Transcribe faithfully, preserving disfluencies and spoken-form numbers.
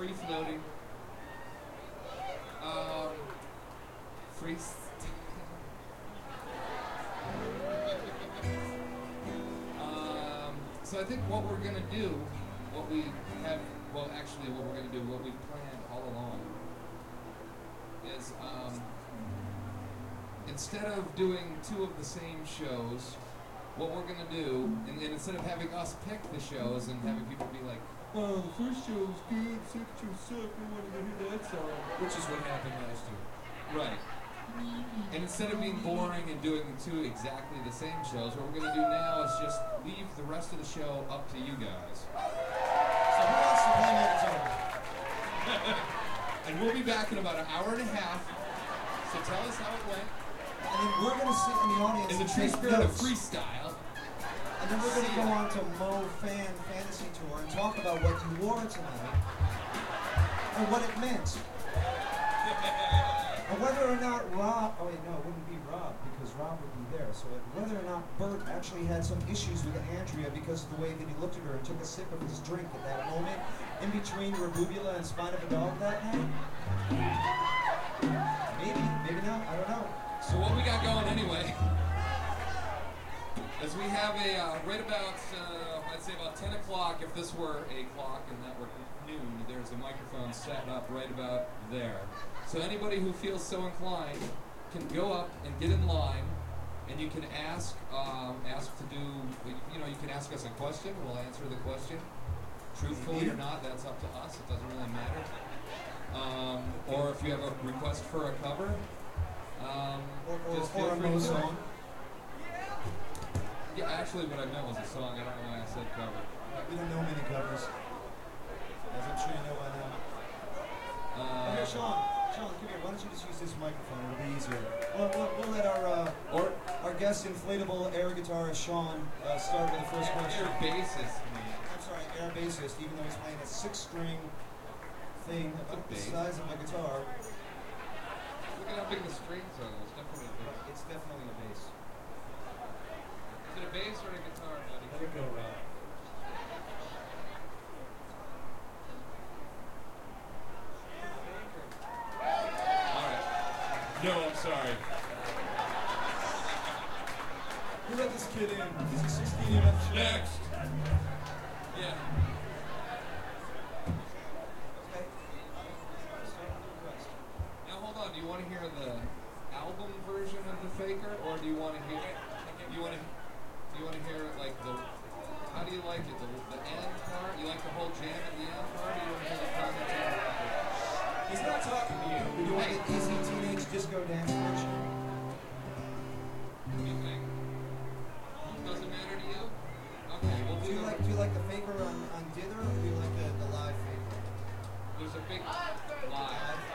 free floating. Um, free. um, so I think what we're gonna do, what we have, well, actually, what we're gonna do, what we've planned all along, is um, instead of doing two of the same shows, what we're gonna do, and, and instead of having us pick the shows and having people be like, oh, the first show was good, second show sucked, I want to go hear that song. Which is what happened last year. Right. And instead of being boring and doing two exactly the same shows, what we're gonna do now is just leave the rest of the show up to you guys. So who wants to play Megatron? And we'll be back in about an hour and a half, so tell us how it went. And then we're going to sit in the audience In the and true take spirit of notes. freestyle. And then we're going to go on to Mo Fan Fantasy Tour and talk about what you wore tonight and what it meant. And whether or not Rob, oh wait, no, it wouldn't be Rob because Rob would be there. So whether or not Bert actually had some issues with Andrea because of the way that he looked at her and took a sip of his drink at that moment in between Rebubula and Spine of a Dog that night. Maybe, maybe not, I don't know. So what we got going anyway is we have a, uh, right about, uh, I'd say about ten o'clock, if this were a clock and that were noon, there's a microphone set up right about there. So anybody who feels so inclined can go up and get in line, and you can ask, um, ask to do, you know, you can ask us a question, we'll answer the question. Truthfully or not, that's up to us, it doesn't really matter. Um, or if you have a request for a cover, um, Or, or, just or feel a free Mo to do it. song. Yeah, actually what I meant was a song, I don't know why I said cover. We don't know many covers. As I'm sure you know by now. Uh, Oh, here, Sean. Sean, come here. Why don't you just use this microphone? It'll be easier. We'll, we'll, we'll let our uh, or our guest inflatable air guitarist Sean uh, start with the first question. your bassist, man. I'm sorry, air bassist, even though he's playing a six-string thing about the bass. size of a guitar. Look at how big the strings are. It's definitely a bass. It's definitely a bass. Is it a bass or a guitar, buddy? Let it go, Rob. Alright. No, I'm sorry. Who let this kid in? He's a sixteen M F. Next! Yeah. Okay. Start with the request. Now hold on, do you want to hear the album version of the Faker, or do you want to hear do you want to do you want to hear like the how do you like it? The, the end part? You like the whole jam at the end part, or do you want to hear the commentary? He's not talking to you. You want an easy teenage disco dance version? What do you think? Doesn't matter to you? Okay, we'll Do do you the, like do you like the faker on, on Dither or do you like the, the live faker? there's a big live.